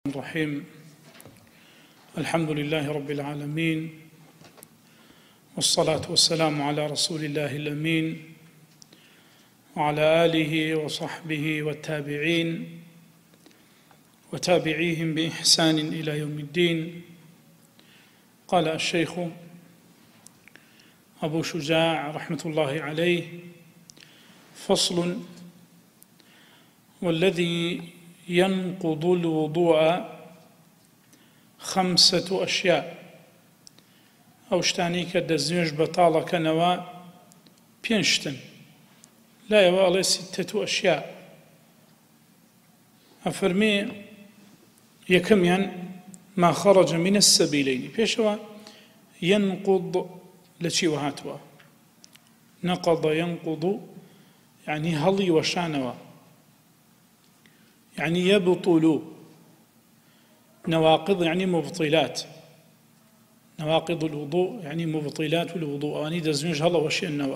الرحيم. الحمد لله رب العالمين، والصلاة والسلام على رسول الله الأمين وعلى آله وصحبه والتابعين وتابعيهم بإحسان إلى يوم الدين. قال الشيخ أبو شجاع رحمة الله عليه: فصل: والذي ينقض الوضوء 5 أشياء. ئەو شتانی کە دەستنوێژ بەتاڵەکەنەوە 5 شتن، لایەوە ئەڵێ 6 أشياء. ئەفەرمێ یەکەمیان ما خرج من السبيلين. پێشەوە ينقض لە چیوە هاتووە؟ نقض ينقض يعني هەڵی وەشانەوە، يعني يبطل. نواقض يعني مبطلات، نواقض الوضوء يعني مبطلات الوضوء. يعني دەستنوێژ هەڵە وەشێننەوە.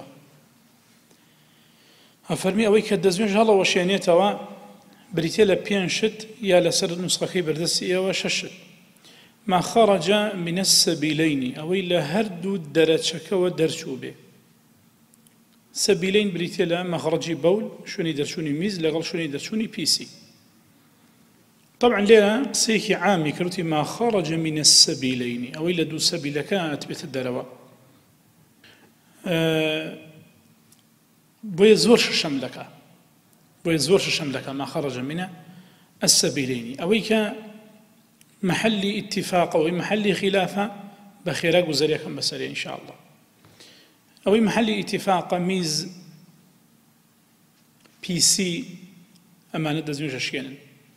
ئەفەرمی ئەوەی کە دەستنوێژ هەڵە وەشێنێتەوە بریتێ لە 5 شت، یا لەسەر نوسخەکەی بەردەستی ئێوە 6 شت. ما خرج من السبيلين، ئەوەی لە هەردوو دەرەچەکەوە دەرچوو بێ. سبيلين بریتێ لە مەخرەجی بەول، شوێنی دەرچوونی میز لەگەڵ شوێنی دەرچوونی پیسی. طبعا لێرە قسەیەکی عامی کردوتی ما خرج من السبيلين، ئەوەی لە دوو سەبیلەکە ئەتبێتە دەرەوە. بۆیە زۆر شەملەکە، بۆیە زۆر شەملەکە ما خرج من السبيلين. ئەوەی کە محلی اتفاق، ئەوەی محلی خلافە، بەخێرا گوزەریەکەم بەسەرێ إن شاء الله. ئەوەی محلی اتفاقە میز پیسی ئەمانە دەستنوێژە شێنن.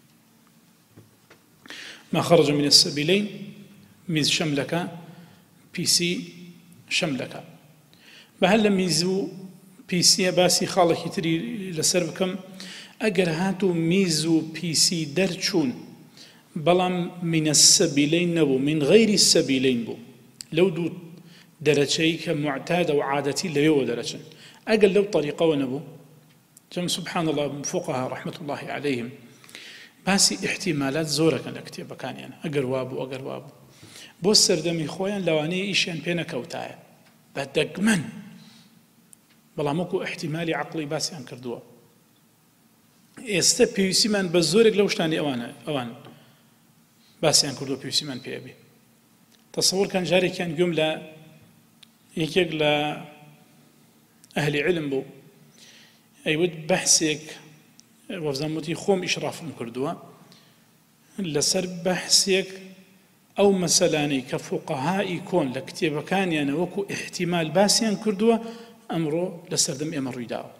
ما خرج من السبيلين میز شەملەکە، پیسی شەملەکە. بەهەر لە میز و پیسیە باسی خاڵێکی تری لەسەر بکەم. ئەگەر هاتو میز و پیسی دەرچوون بەڵام من السبيلين نەبوو، من غەیری السبيلين بوو، لەو دوو دەرەچەی کە معتادە و عادەتی لەوێەوە دەرەچن، ئەگەر لەو طریقەوە نەبوو، جەم سبحان الله فقها رحمة الله عليهم باسی احتیمالات زۆرەکەن لە کتێبەکانیان، ئەگەر وابوو ئەگەر وابوو، بۆ سەردەمی خۆیان لەوانەیە ئیشیان پێ نەکەوتایە بە دەگمەن، بەڵام وەکو احتیمالی عەقڵی باسییان کردووە. ئێستا پێویستیمان بە زۆرێک لەو شتانی ئەوان باسییان کردووە پێویستیمان پێبێ. تەسەووڕکەن جارێکیان گوێم لە یەکێک لە ئەهلی علم بوو، ئەیوت بەحسێک وەزانوتی خۆم ئیشرافم کردووە لەسەر بەحسێک ئەو مەسەلانەی کە فوقەهای کۆن لە کتێبەکانیانە وەکو احتیمال باسییان کردووە، ئەمڕۆ لە سەردەم ئێمە ڕوویداوە.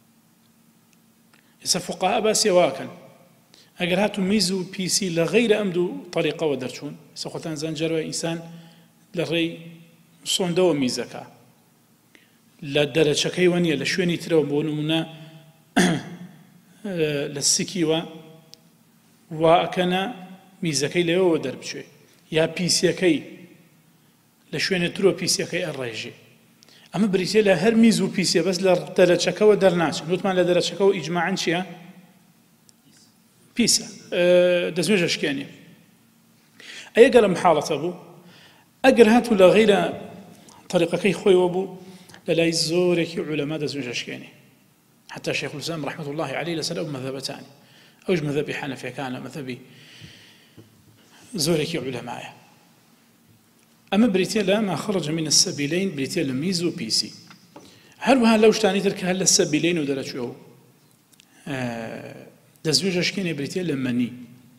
ئێستا فوقەها باسی واکەن ئەگەر هاتو میز و پیسی لە غەیرە ئەم دوو طریقەوە دەرچوون. ئێستا خۆتان زانجارەوە ئینسان لە ڕێی سۆندەوە میزەکە، لە دەرەچەکەی وەنیە لە شوێنی ترەوە، بۆ نمونە لە سکیوە واکەنە میزەکەی لەوەوە دەربچێ، یا پیسەکەی لە شوێنە ترۆ پیسەکەی ئەڕێژێ. ئەمە بریتێ لە هەر میز و پیسێ، بەس لە دەرەچەکەوە دەرناچن. وتمان لە دەرەچەکەەوە ئیجماعەن چییە؟ پیسە، دەستنوێژە شکێنێ. ئەگەر لەم حاڵەتە بوو، ئەگەر هاتوو لە غەیرە طریقەکەی خۆیەوە بوو، لە لای زۆرێکی عولەما دەستنوێژە شکێنێ. حتى شيخ الإسلام رحمة الله عليه لسأل أو مذهبتان، أوج مذهبي حنفي كان مذهبي زورك علماء. أما بريتيلا ما خرج من السبيلين بريتيلا ميزو بيسي. هل وها لو اشتاني ترك هل السبيلين ودرجوه دزوج أشكيني بريتيلا مني.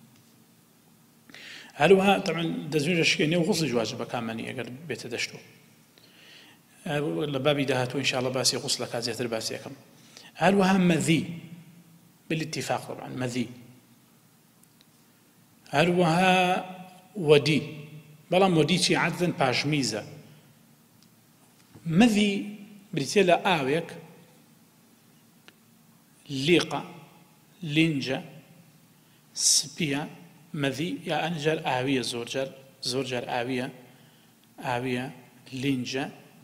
هل وها طبعا دزوج أشكيني وغسل واجب كامني أقل بيتدشتو لبابي دهاتو إن شاء الله باسي غسل كازيتر باسي كم. هل وها مذي بالاتفاق طبعا مذي. هل وها ودي بەڵام ودیچی عەدەن پاشمیزە. مەذی بریتێ لە ئاوێک، لیقە، لینجە، سپیە، مەذی یا ئەنجار ئاویە، زۆر جار ئاویە، لینجە.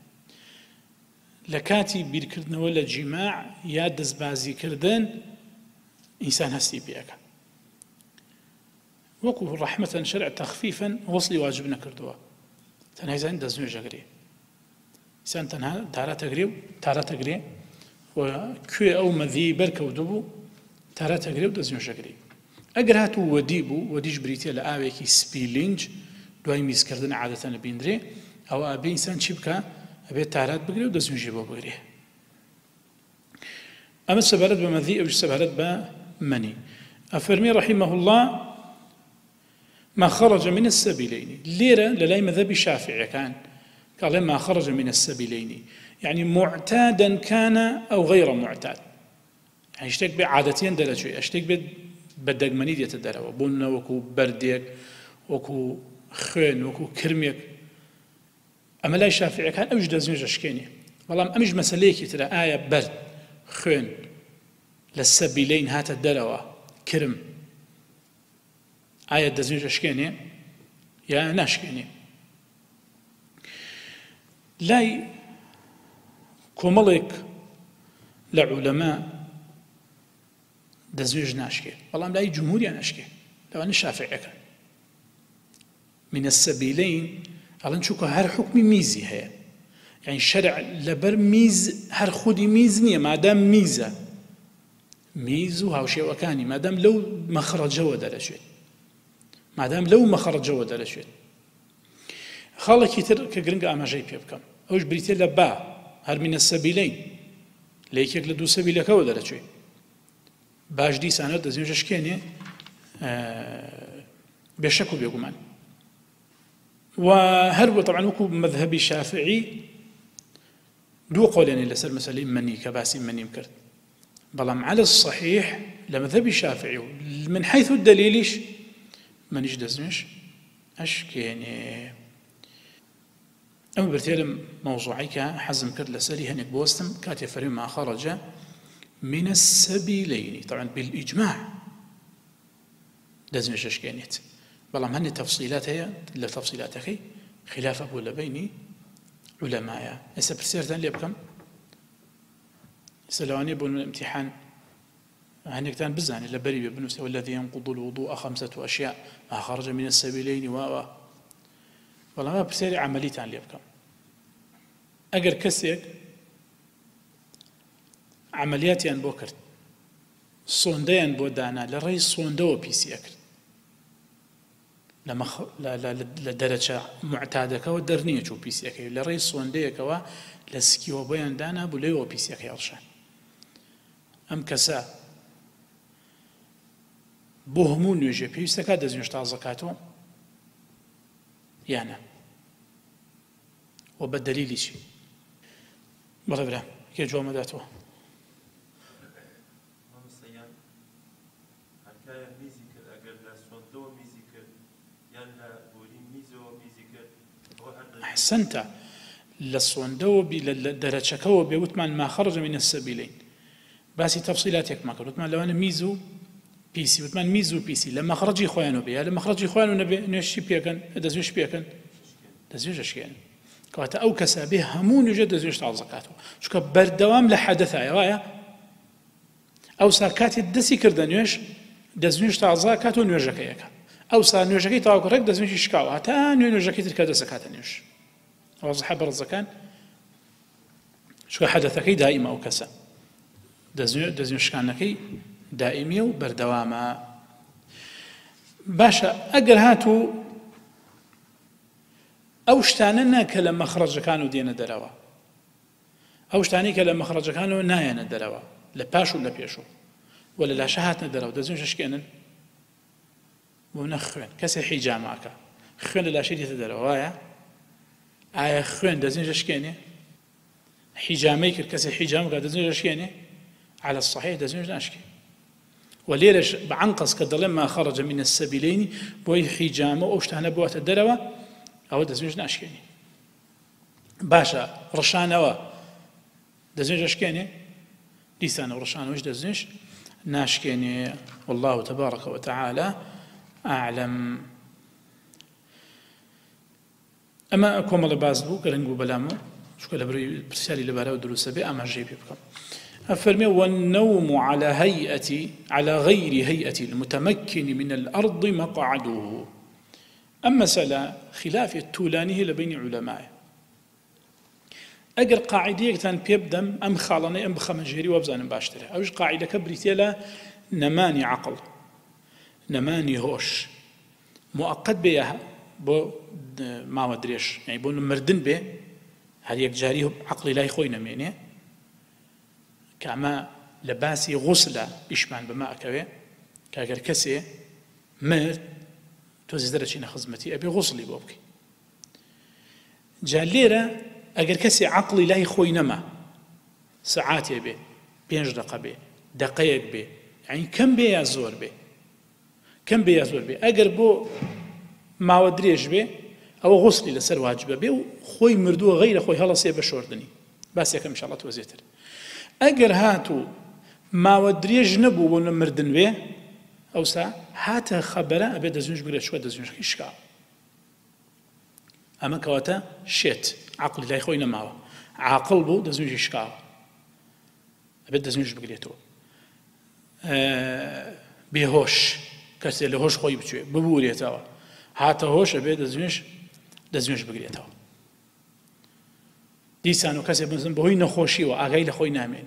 لە کاتی بیرکردنەوە لە جیماع یا دەستبازیکردن ئینسان هەستی پێەکە. وەکو ڕەحمەتەن شەرع تەخفیفەن وەسڵی واجب نەکردووە تەنها زانین دەستنوێژەگرێ ئینسان تەنها تارەتەگرێ و کوێ ئەو مەذی بەرکەوتوو بوو تارەتەگرێ و دەستنوێژەگرێ ئەگەر هاتوو وەدی بوو وەدیش بریتێ لە ئاوێکی سپیلینج دوای میزکردن عادەتەن بینرێ ئەوە ئەبێ ئینسان چی بکە ئەبێت تارات بگرێ و دەستنوێژی بۆ بگرێ ئەمە سەبارەت بە مەذی ئەوش سەبارەت بە منی ئەفەرمی رحمه الله ما خرج من السبيلين ليرة للاي مذهب الشافعي كان قال ما خرج من السبيلين يعني معتادا كان أو غير معتاد يعني اشتك بعادتين درجة اشتك بدقمني ديت الدرجة بنا وكو برديك وكو خوين وكو كرميك أما لا الشافعي كان أوجد زوج أشكيني والله أمش مسألة ترى آية برد خوين للسبيلين هات الدرجة كرم آية دزنج أشكيني يا ناشكيني لاي كوملك لعلماء دزنج ناشكي والله لاي جمهوري ناشكي لو أنا شافعي كان من السبيلين ألا نشوف هر حكم ميزي هي يعني الشرع لبر ميز هر خودي ميز نية ما دام ميزة ميزو هاوشي وكاني ما دام لو مخرج ودرجة ما دام لو مخرج ودرجة خالك يتر كجرنج أماجي بيبكم أوش بريتي لبا هر من السبيلين ليكيك لدو سبيلك ودرجة باش دي سنة دزنج أشكيني بشكو بيقومان وهربو طبعا وكو مذهبي الشافعي دو قولين لسر مسألة مني كباسي مني مكرت بلام على الصحيح لمذهبي الشافعي من حيث الدليلش منيش دزنش أشكيني أما برتيلم موضوعيك حزم كرد لسالي هنك بوستم كاتي فريم ما خرج من السبيلين طبعا بالإجماع دزنش أشكينيت بلام هني تفصيلات هي لتفصيلات أخي خلافه ولا بيني علماء هسه برسيرتان لي بكم سلواني بون الامتحان هنيك تان بزاني لبري بنفسه والذي ينقض الوضوء 5 أشياء ما خرج من السبيلين والله ما برسيري عملي تان لي بكم أجر كسيك عملياتي أن بوكرت صونديان بودانا لرئيس صوندو بيسي أكرت لدرجة معتادة ودرنية شو بيسي أكي لرئيس صوندية كوا لسكيو بيان دانا بوليو بيسي أكي أرشان أم كسا بوهمون يجي بيسي أكاد دزنش تعزقاتو يعني وبالدليل شيء بلا كي جوا مداتو أحسنت للصوندو لدرجكو بيوتمان ما خرج من السبيلين باسي تفصيلاتك ما كنت وتمان لو أنا ميزو بيسي وتمان ميزو بيسي لما خرج إخوانه بيها لما خرج إخوانه نشي بيكن دزوش بيكن دزوش أشياء كواتا أو كسابه همون يوجد دزوش تعال زكاته شو كبردوام لحدث وايا أو ساكات الدسي كردنيش دزوش تعال زكاته نيوجكيك أو سا نيوجكي تعال كرك دزوش يشكاو هتا نيوجكي تركاد زكاة نيوش واضح برا الزكاة شو حدثكي دائما أو كسا دزوش كانكي دائمي وبردواما باشا أجر هاتو أو شتاننا كلام خرج كانوا دينا دروا أو شتاني كلام خرج كانوا ناينا دروا لباشو ولا بيشو ولا لا شهاتنا دروا دزوش أشكينا ونخوين كسي حجامك خوين لا شيء تدروا وايا آية خوين دزوش أشكينا حجاميك كسي حجامك دزوش أشكينا على الصحيح دزوش أشكي وليش بعنقص كدر لما خرج من السبيلين بوي حجامه أو اشتهنا بوات الدروا أو دزوج ناشكيني باشا رشانوا دزوج أشكيني لسانه رشانه وش دزوج ناشكيني والله تبارك وتعالى أعلم أما أكون الله بازبو كرنجو بلامو شو كلا بري برسالي لبارة ودروسة بي أما جيبي بكم أفرمي والنوم على غير هيئة المتمكن من الأرض مقعده. أما مسألة خلاف التولاني لبين علماء أجر قاعدة كان بيبدم أم خالني أم بخمجيري وابزان باشتري أوش قاعدة كبريتيلا نماني عقل نماني هوش مؤقت بيها بو ما ودريش يعني بو مردن به هل يكجاري عقلي لا يخوي نميني كما لباسي غسلة إشمان بماء كوي كأجر كسي مرد توزدرتشين خدمتي أبي غسلي بوبكي جاليرة أجر كسي عقلي لا يخوي نما ساعات يبي 5 دقيقة بي دقائق بي يعني كم بي يزور بي كم بي يزور بي أجر بو ما ودريش بي أو غسلي لسر واجبه بي وخوي مردو غير خوي هلا سيب شوردني بس يكم إن شاء الله توزيتر أجر هاتو ما ودريش نبو ون مردن بي أو سا هات خبره أبي دزنج بقول شو دزنج إشكال أما كواتا شيت عقل لا يخوينا معه عقل بو دزنج إشكال أبي دزنج بقوليتو بهوش كسر لهوش خوي بتشوي ببوريتوا هات هوش أبي دزنج بقوليتو دیسان و کسی بنزن بهوی نخوشی و آگاهی لخوی نامینی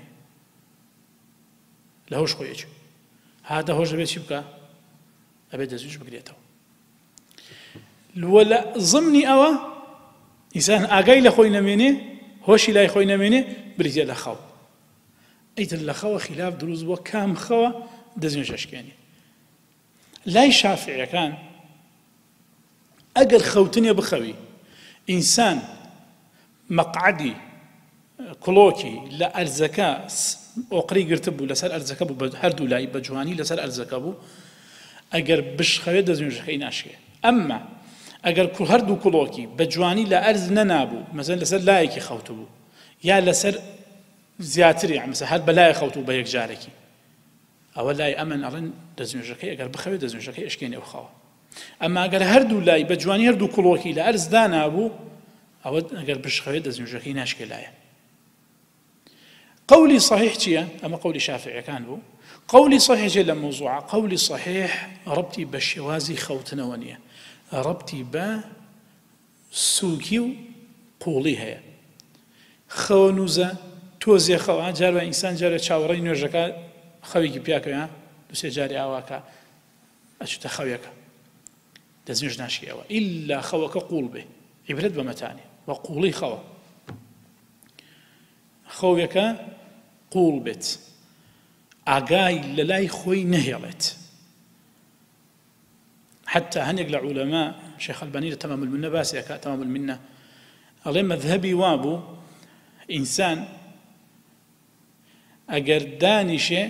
لهوش خویه چی هذا هوش بيت شبكة أبدا زوج بقريته ولا ضمني أوا إنسان آجاي لخوينا مني هوشي لا يخوينا مني بريتي لخو أيت اللخو خلاف دروز وكام خوا دزوج أشكاني لا يشافع كان أجر خوتني بخوي إنسان مقعدي كلوكي لا أرزكا أقري قرتبو لسر أرزكابو هردو لاي بجواني لسر أرزكابو أجر بش خوي دزوج خي ناشكي أما أجر كل هردو كلوكي بجواني لا أرز ننابو مثلا لسر لايكي خوتبو يا لسر زياتري يعني مثلا هاد بلاي خوتبو بيك جاركي أو لاي أمن أرن دزوج خي أجر بخوي دزوج خي إشكيني أو خوا أما أجر هردو لاي بجواني هردو كلوكي لا أرز دانابو أو أجر بش خوي دزوج خي ناشكي لاي قولي صحيح تيا أما قولي شافعي كان بو قولي صحيح جل موضوع قولي صحيح ربطي بالشوازي خوتنا ونيا ربطي بسوكي قولي هي خونوزا توزي خوا جاروا إنسان جاروا شاورين نرجع خويك بياك يا دوسي جاري أواكا أشوت خويك دزنج ناشي أوا إلا خوك قول به عبرت بمتاني وقولي خوا خويك قول بيت أجاي للاي خوي نهيلت حتى هنيق العلماء شيخ الباني تمام المنة باسي تمام المنة الله مذهبي وابو إنسان أجر دانشة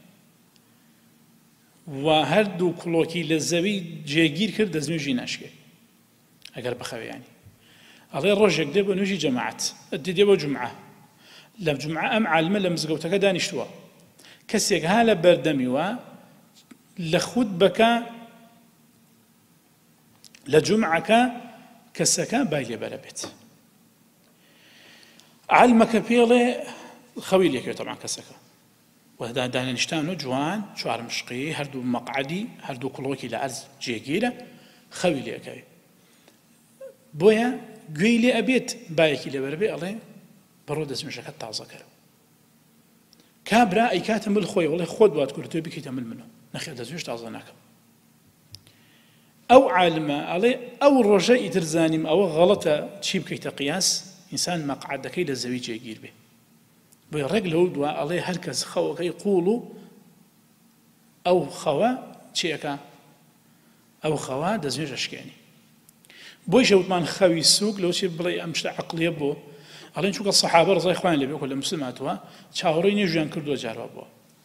وهردو كلوكي للزوي جيجير كرد زنوجي ناشكي أجر بخوي يعني الله رجع ديبو نوجي جماعات ديبو جمعة لم جمعة أم عالمة لم زقوتك دانشتوا كسيك هالا بردميوا لخود بك لجمعك كسكا بايلي بربت علمك بيلي خويل يكي طبعا كسكا وهذا دانشتانو جوان شوار مشقي هردو مقعدي هردو كلوكي لأرز جيجيرة خويل يكي بويا قويلي أبيت بايكي لبربي الله برود اسم شكل تازه كرو كابرا أي كاتم الخوي والله خود وات كل توبي كيتعمل منه نخي دزوج تازه ناكم أو عالمة عليه أو الرجاء ترزانيم أو غلطة تشيب كي تقياس إنسان مقعد كي للزويج يجير به بالرجل هو دوا عليه هركز خوا كي يقولوا أو خوا تشيكا أو خوا دزوج أشكاني بوي جوتمان خوي السوق لو شي بلاي أمشي عقلية بو على نشوف الصحابة رضي الله عنهم اللي بيقولوا مسلماتها شاورين يجون كردوا جاربوا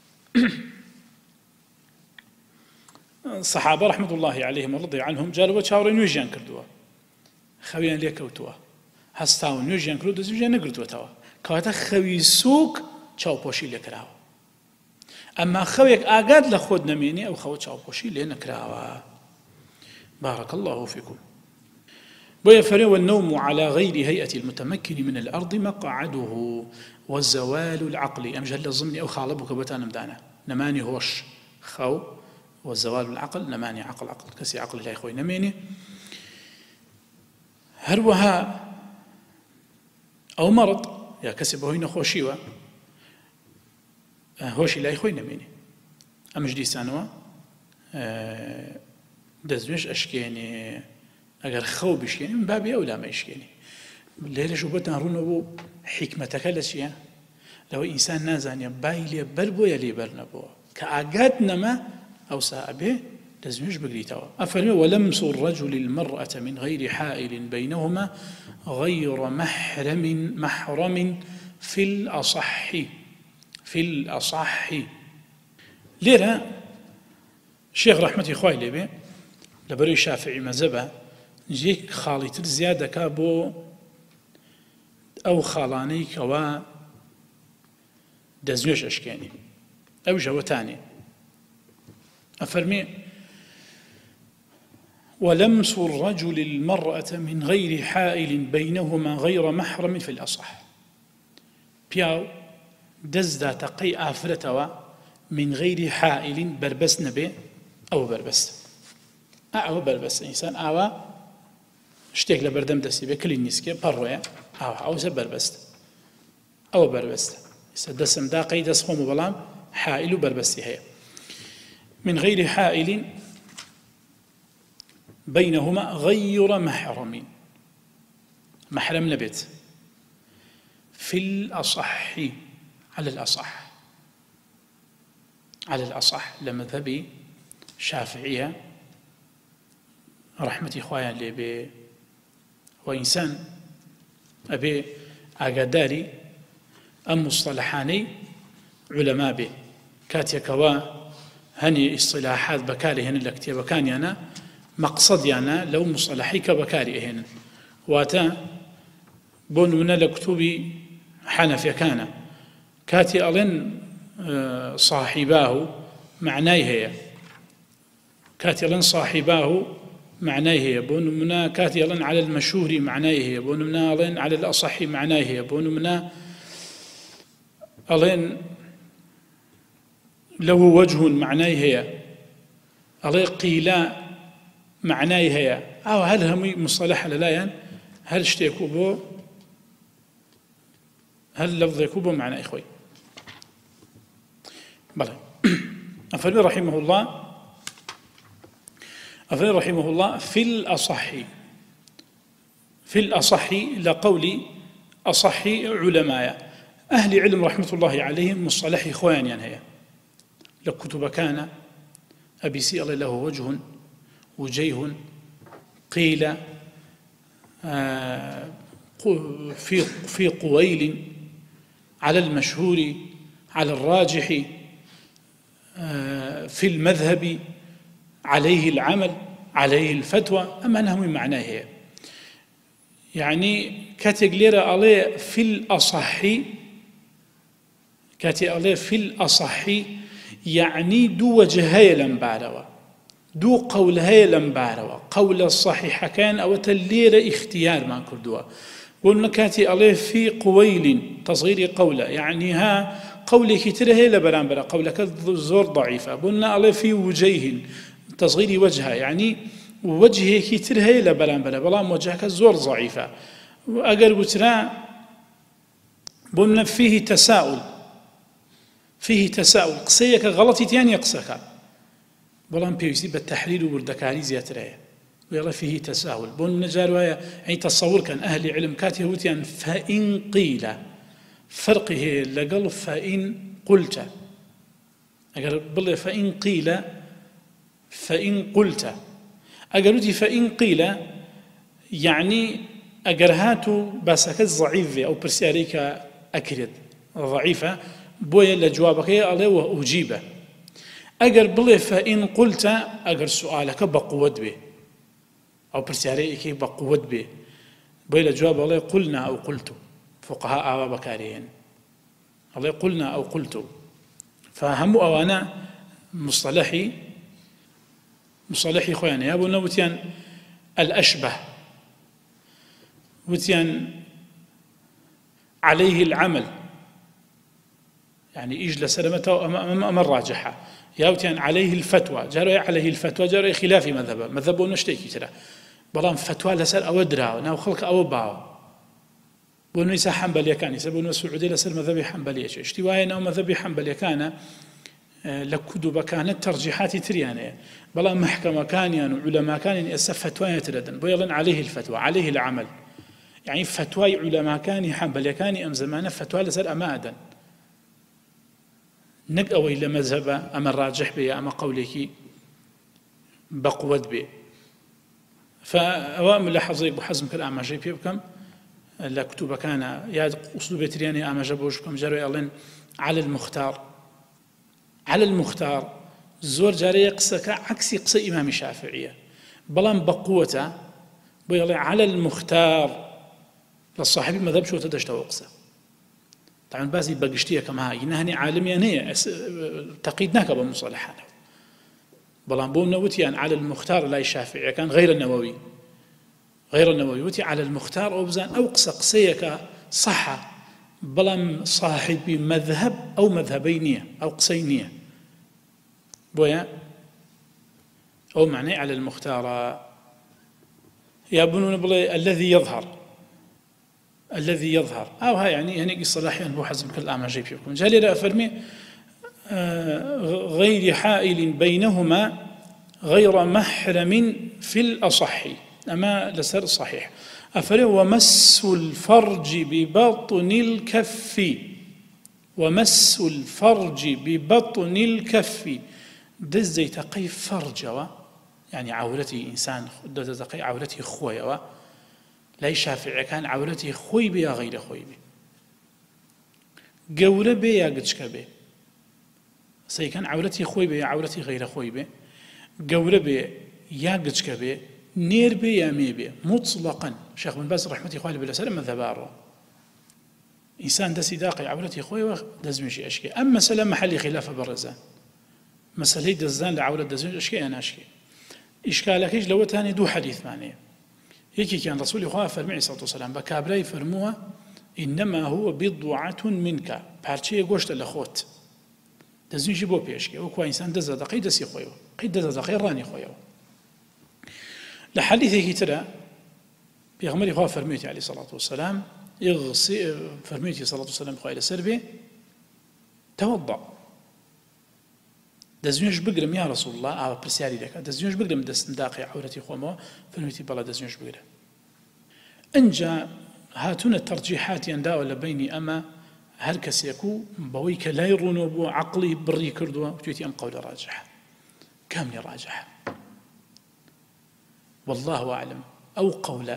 الصحابة رحمة الله عليهم ورضي عنهم جاربوا شاورين يجون كردوا خويا ليك وتوا هستاون يجون كردوا زوجين نقردوا توا كواتا خوي سوق شاو بوشي لكراو أما خويك أجاد لخود نميني أو خو شاو بوشي لنكراوا بارك الله فيكم ويفرق والنوم على غير هيئة المتمكن من الأرض مقعده والزوال العقلي أمجل الضمن أو خالبك بتانم دانا نماني هوش خو والزوال العقل نماني عقل كسي عقل لا يخوي نميني هروها أو مرض يا كسب هوي نخوشيوه هۆشی لای خۆی نەمێنێ ئەمەش دیسانەوە دەستێش ئەشکێنێ ئەگەر خەو بشکێنێ من بابی ئەو لامە ئەشکێنێ لێرەش بۆتان ڕوونەوە بوو حیکمەتەکە لە چییە لەوە ئینسان نازانێ بای لێبەر بۆیە لێبەر نەبووە کە ئاگات نەما ئەوسا ئەبێ دەستێش بگریتەوە ئەفەرمێ وەلەمس الرجل المرأة من غير حائل بينهما غير محرم في الأصح لێرە شێخ ڕەحمەتی خوای لێبێ لەبەرەوەی شافعی مەذهبە یەک خاڵی تر زیاد دەکا بۆ ئەو خاڵانەی کەوا دەستنوێژ ئەشکێنێ ئەو ژەوەتانێ ئەفەرمێ ولمس الرجل المرأة من غير حائل بينهما غير محرم في الأصح پیاو دەستدا تەقەی ئافرەتەوە من غير حائل بربەست نەبێ ئەوە بربەستە ئەوە بربەستە ئینسان ئاوا شتێک لە بەردەم دەستی بێ کلی نیسکێ پەڕۆیە ئەوەسە بربەستە ئەوە بربەستە ئێستا دەسم داقەی دەست خۆم و بەڵام حائل و بربەستی هەیە من غير حائل بينهما غير محرم نبت في الأصح على الأصح لمذهبي شافعية رحمة إخوان لي وإنسان أبي أقداري أم مصطلحاني علماء به كاتيا كوا هني اصطلاحات بكاري هنا الكتاب كان أنا مقصد أنا لو مصطلحي كبكاري هنا واتا بونونا لكتبي حنفي كان كاتي ألين صاحباه معناه هي كاتي ألين صاحباه معناه هي بونونا كاتي ألين على المشهور معناه هي بونونا ألين على الأصح معناه هي بونونا ألين له وجه معناه هي ألين قيلا معناه هي أو هل هم مصطلح للايان هل اشتيكوا بو هل لفظ يكوبه معنى إخوي بلى أفرمي رحمه الله في الأصح لقول أصح علماء أهل علم رحمة الله عليهم مصطلح إخوان يعني هي لكتب كان أبي سئل له وجيه قيل في قويل على المشهور على الراجح في المذهب عليه العمل عليه الفتوى أما أنه من معناه هي يعني كاتيجليرا عليه في الأصح يعني دو وجهي لمباروا دو قول هي لمباروا قول الصحيح كان أو تلير اختيار ما كردوا قلنا كاتي عليه في قويل تصغير قوله يعني ها قولي كتير هي لبرانبرا قولك زور ضعيفة قلنا عليه في وجيه تصغير وجهها يعني وجهه كتير هي لبرانبرا بلام وجهك زور ضعيفة وأقل بترا قلنا فيه تساؤل قصيك غلطي تاني قصك بلام بيوسي بالتحليل وبالدكاري زياتره ويلا فيه تساهل بون نجار ويا يعني تصور كان أهل علم كاتي هوتيان فإن قيل فرقه لقل فإن قلت أقل بالله فإن قلت أقلتي فإن قيل يعني أقرهاتو باسكت ضعيفة أو برسياريك أكرد ضعيفة بويا لجوابك الله وأجيبه أقل بالله فإن قلت أقل سؤالك بقوة به أو برسياريك بقوة به بويا لجواب الله قلنا أو قلت فقهاء أو بكاريين الله قلنا أو قلت فهم أوانا مصطلحي خواني أبو نوتيان الأشبه وتيان عليه العمل يعني إيج لسلامته أمر راجحة ياوتيان عليه الفتوى جرى عليه الفتوى جرى خلاف مذهب ونشتكي ترى بلام فتوى لسر أو درا ناو خلق أو باو بونيس حنبلية كان يسبون السعودية لسر مذهب حنبلية اشتواء ناو مذهب حنبلية كان لكتب كانت ترجيحات تريانية بلام محكمة كان يعني علماء كان يسف فتوى تردن بيضن عليه الفتوى عليه العمل يعني فتوى علماء كان حنبلية كان أم زمان فتوى لسر أمادا نك أو إلى مذهب أما الراجح به أما قولك بقوة به فأوام لحظة بحزم كلام جي بكم لا كتب كان يا أسلوب ترياني أما جبوشكم جروا يلين على المختار زور جاري قصة عكس قصة إمام الشافعية بلان بقوته بيلي على المختار للصاحب المذهب شو تدشتوا قصة طبعا بازي بقشتيه كما هاي إنها عالمية هي تقيدناك بمصالحانا بلان بون نوتيان على المختار لا الشافعي كان غير النووي وتي على المختار أو بزان أو قصيك صحة بلان صاحب مذهب أو مذهبينية أو قصينية بويا أو معنى على المختار يابنون بلي الذي يظهر أو ها يعني صلاحيا بو حزم كل أعمى جيب فيكم جالي لا أفرمي غير حائل بينهما غير محرم في الأصح أما لسر صحيح أفرمي ومس الفرج ببطن الكف دزي تقي فرجوا يعني عورتي إنسان دزي تقي عورتي خويوا لا شافعي كان عورتي خوي بي غير خوي بي قورة بي يا قدشك بي سيكون عورتي خوي بي عورتي غير خوي بي قورة بي يا قدشك بي نير بي يا مي بي مطلقا شيخ بن باز رحمة الله عليه وسلم مذهباره إنسان دسي داقي عورتي خوي دزمشي أشكي أما سلام محلي خلاف برزان مسألة دزان لعورة دزمشي أشكي أنا أشكي إشكالكيش لو تاني دو حديث معنيه هيك كان رسول الله فرمي عليه الصلاة والسلام بكابري فرموها إنما هو بضعة منك بارشي قوشت لخوت دزنجي بو بيشكي وكوا إنسان دزا دقي دسي خويو قيد دزا دقي راني خويو لحديثه ترى بيغمري خواه فرميتي عليه الصلاة والسلام فرميتي صلى الله عليه وسلم خواه لسربي توضأ دزنيش بقرم يا رسول الله أو برسالي لك دزنيش بقرم دست داقي عورتي خوما فرميتي بلا دزنيش بقرم انجا هاتون الترجيحات يندا ولا بيني أما هل كسيكو بويك لا يرونو بو عقلي بري كردوا وتيتي أم قول راجح كامل راجح والله أعلم أو قول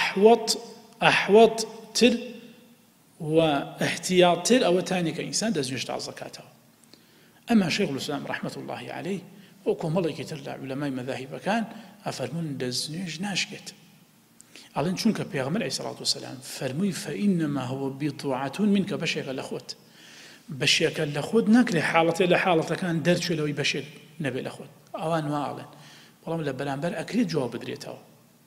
أحوط تر واحتياط تر أو تاني كإنسان دزنيش تاع زكاته أما شيخ الإسلام رحمة الله عليه وكم ملكي ترلع علماء مذاهب كان أفرمون دزنيش ناشكت ألين شونك بيغمر عليه الصلاة والسلام فرمي فإنما هو بضعة منك بشيك الأخوت بشيك الأخوت ناكري حالته لحالته كان درتش لو بشيك نبي الأخوت أوان ما أعلن والله من لبلانبر أكريد جواب دريته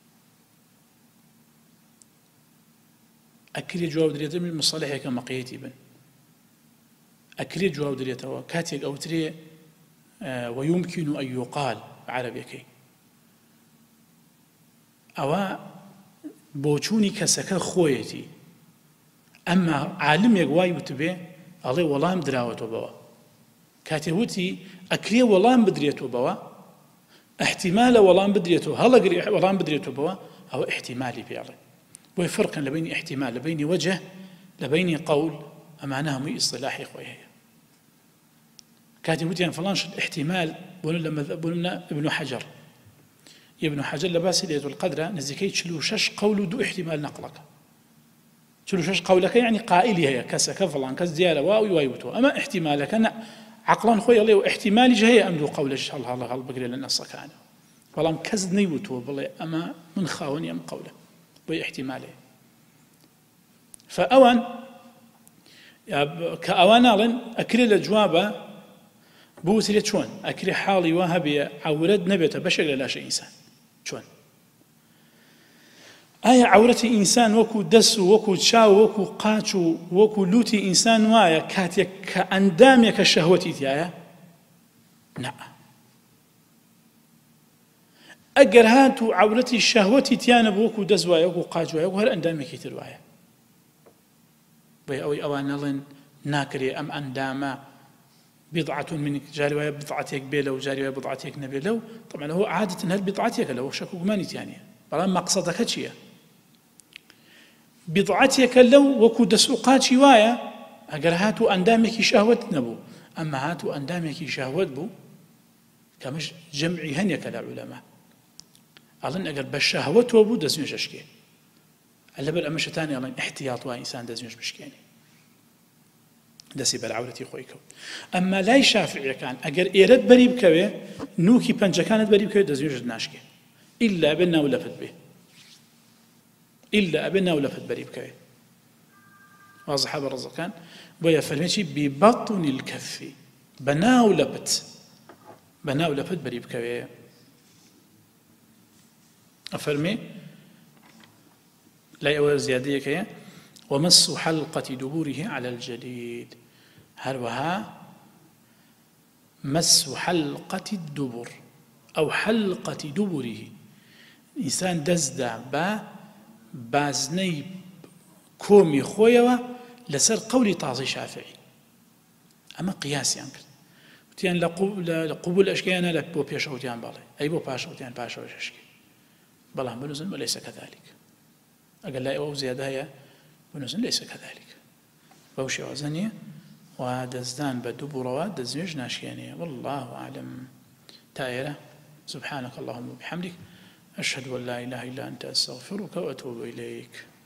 أكريد جواب دريته من مصالحه كمقيتي بن أكريد جواب دريته كاتيك أو تري ويمكن أن يقال بعربيكي أو بوچونی کەسەکە خۆیەتی ئەمما عالمێک وای وتبێ ئەڵێ وەڵام دراوەتەوە بەوە کاتێ وتی ئەکرێ وەڵام بدرێتەوە بەوە احتیمالە وەڵام بدرێتەوە هەڵەگری وەڵام بدرێتەوە بەوە ئەوە احتیمالی پێڵێ بۆی فەرقن لە بینی احتیمال لە بینی وەجه لە بینی قەول ئەمانە هەمووی ئیصطلاحی خۆی هەیە کاتێ وتیان فڵان شت احتیمال بۆ ابن حەجەر ابن حجر لباس ليلة القدر نزكي تشلو شش قول دو احتمال نقلك تشلو شش قولك يعني قائلي هي كسك فلان كس دياله واوي وايوتو اما احتمالك انا عقلا خويا لي واحتمالي جهه امدو قول ان شاء الله الله بقري لنا كان فلان كز نيوتو بالله اما من خاوني ام قوله بي احتمالي فاوان كاوانالن اكل الجوابه بوسيله شلون اكل حالي وهبي عورد نبته بشكل لا شيء انسان شون ئایا عورەتی ئینسان وەکو دەست و وەکو چاو وەکو قاچ و وەکو لوتی ئینسان وایە کاتێک کە ئەندامێکە شەهوەتی تایە؟ نە. ئەگەر هات و عورەتی شەهوەتی تیانە بۆ وەکو دەست وایە وەکو قاچ وایە وەکو هەر ئەندامێکی تر وایە. بۆیە ئەوەی ئەوان نەڵێن ناکرێ ئەم ئەندامە بضعة من جاري ويا بضعتك بيلو جاري ويا بضعتك نبيلو طبعا هو عادة هل بضعتك لو شكو قماني تاني بلان مقصدك هاتشيا بضعتك لو وكو دسوقات وايا اگر هاتو اندامك شهوت نبو اما هاتو اندامك شهوت بو كمش جمعي هنيك العلماء اظن اگر بالشهوت وبو دزنيش اشكي الا بل امش تاني اظن احتياط وانسان دزنيش بشكيني دەسی بەرعورەتی خۆی کەوت. ئەمما لای شافعیەکان ئەگەر ئێرەت بەری بکەوێ نوکی پەنجەکانت بەری بکەوێت دەستنوێژت ناشکێ ئیلا ئەبێ ناو لەفت بێ ئیلا ئەبێ ناو لەفت بەری بکەوێ وازحە بە ڕزەکان بۆیە فەرمێکی ببەطنی الکەفی بەناو لەفت بەری بکەوێ. ئەفەرمێ لای ئەوە زیادەیەکەیە ومس حلقة دبوره على الجليد هروها مس حلقة الدبر أو حلقة دبره إنسان دزدا با بازني كومي خويوا لسر قولي طازي شافعي أما قياس ينكر وتيان لقبول أشكيانا لبو بيشوتيان بالي أي بو باشوتيان باشوتيان بلا بنزل وليس كذلك أقل لا أو زيادة هي بنزل ليس كذلك بوشي وزنية ودزدان بدبروا دزنيج ناشيانية والله أعلم تائرة سبحانك اللهم وبحمدك أشهد أن لا إله إلا أنت أستغفرك وأتوب إليك.